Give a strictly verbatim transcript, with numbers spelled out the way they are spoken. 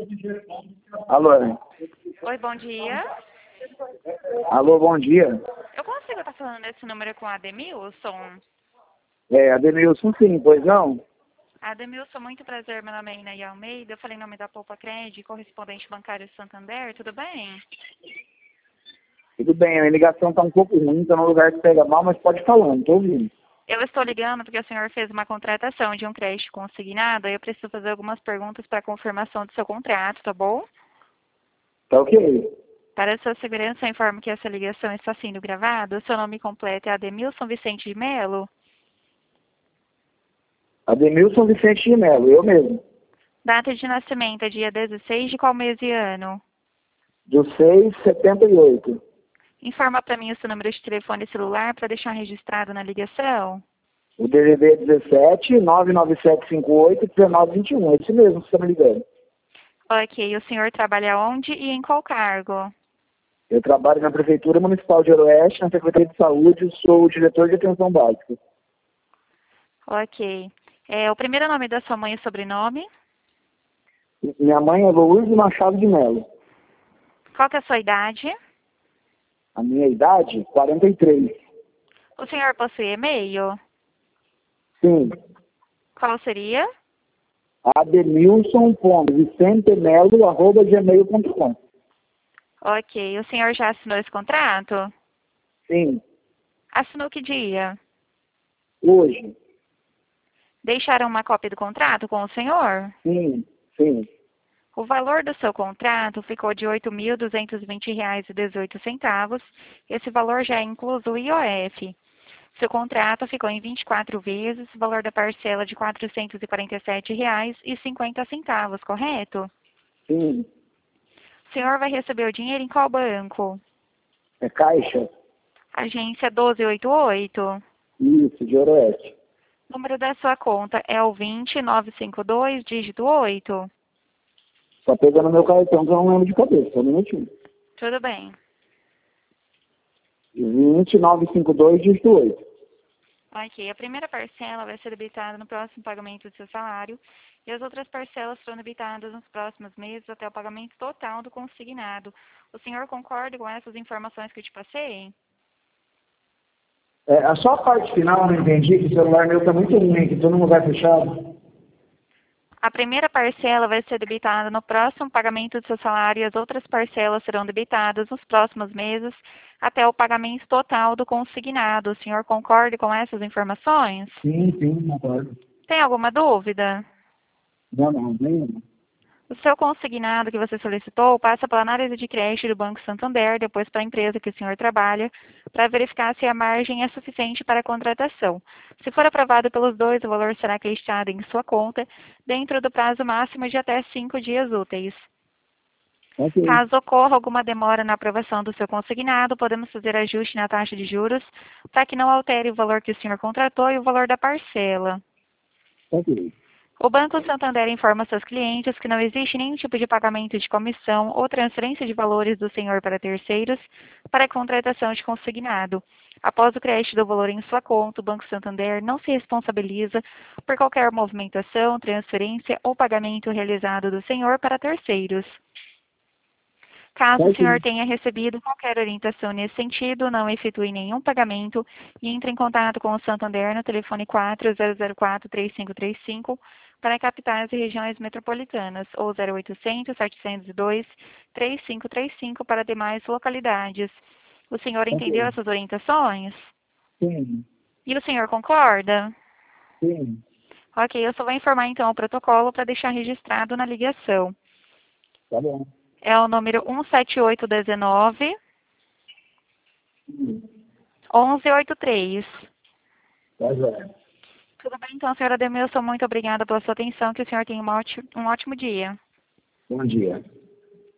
Alô? Oi, bom dia. Alô, bom dia. Eu consigo estar falando esse número com a Ademilson? É, Ademilson, sim, pois não? Ademilson, muito prazer, meu nome é Inaí Almeida, eu falei em nome da Poupa Crédito, correspondente bancário Santander, tudo bem? Tudo bem, a ligação tá um pouco ruim, tá num lugar que pega mal, mas pode falar, não tô ouvindo. Eu estou ligando porque o senhor fez uma contratação de um crédito consignado e eu preciso fazer algumas perguntas para confirmação do seu contrato, tá bom? Tá ok. Para a sua segurança, eu informo que essa ligação está sendo gravada. O seu nome completo é Ademilson Vicente de Melo? Ademilson Vicente de Melo, eu mesmo. Data de nascimento é dia dezesseis de qual mês e ano? Do seis setenta e oito. Informa para mim o seu número de telefone celular para deixar registrado na ligação. O D D D é dezessete, nove nove sete cinco oito, dezenove vinte e um. É esse mesmo que você tá me ligando. Ok, o senhor trabalha onde e em qual cargo? Eu trabalho na Prefeitura Municipal de Oeste, na Secretaria de Saúde, sou o diretor de atenção básica. Ok. É, o primeiro nome da sua mãe e sobrenome? Minha mãe é Lourdes Machado de Melo. Qual que é a sua idade? A minha idade, quarenta e três. O senhor possui e-mail? Sim. Qual seria? ademilson ponto vicentemelo arroba gmail ponto com. Ok. O senhor já assinou esse contrato? Sim. Assinou que dia? Hoje. Deixaram uma cópia do contrato com o senhor? Sim. Sim. O valor do seu contrato ficou de oito mil duzentos e vinte reais e dezoito centavos. Esse valor já é incluso o I O F. Seu contrato ficou em vinte e quatro vezes, o valor da parcela de quatrocentos e quarenta e sete reais e cinquenta centavos, correto? Sim. O senhor vai receber o dinheiro em qual banco? É caixa? Agência doze oitenta e oito. Isso, de Oeste. O número da sua conta é o vinte nove cinco dois, dígito oito. Só pegando meu cartão que eu não lembro de cabeça, só um minutinho. Tudo bem. vinte nove cinco dois, dígito oito. Ok, a primeira parcela vai ser debitada no próximo pagamento do seu salário e as outras parcelas serão debitadas nos próximos meses até o pagamento total do consignado. O senhor concorda com essas informações que eu te passei? É, a só a parte final eu não entendi, que o celular meu tá muito ruim, que tô num lugar fechado. A primeira parcela vai ser debitada no próximo pagamento do seu salário e as outras parcelas serão debitadas nos próximos meses até o pagamento total do consignado. O senhor concorda com essas informações? Sim, sim, concordo. Tem alguma dúvida? Não, não, nem. O seu consignado que você solicitou passa pela análise de crédito do Banco Santander, depois para a empresa que o senhor trabalha, para verificar se a margem é suficiente para a contratação. Se for aprovado pelos dois, o valor será acreditado em sua conta dentro do prazo máximo de até cinco dias úteis. Ok. Caso ocorra alguma demora na aprovação do seu consignado, podemos fazer ajuste na taxa de juros para que não altere o valor que o senhor contratou e o valor da parcela. Ok. O Banco Santander informa seus clientes que não existe nenhum tipo de pagamento de comissão ou transferência de valores do senhor para terceiros para a contratação de consignado. Após o crédito do valor em sua conta, o Banco Santander não se responsabiliza por qualquer movimentação, transferência ou pagamento realizado do senhor para terceiros. Caso o senhor Ok. tenha recebido qualquer orientação nesse sentido, não efetue nenhum pagamento e entre em contato com o Santander no telefone quatro zero zero quatro, três cinco três cinco para capitais e regiões metropolitanas ou zero oitocentos, setecentos e dois, três cinco três cinco para demais localidades. O senhor entendeu Ok. essas orientações? Sim. E o senhor concorda? Sim. Ok, eu só vou informar então o protocolo para deixar registrado na ligação. Tá bom. É o número um sete oito um nove, Sim. um um oito três. Tá jóia. Tudo bem, então, senhora Ademilson, muito obrigada pela sua atenção, que o senhor tenha um ótimo, um ótimo dia. Bom dia.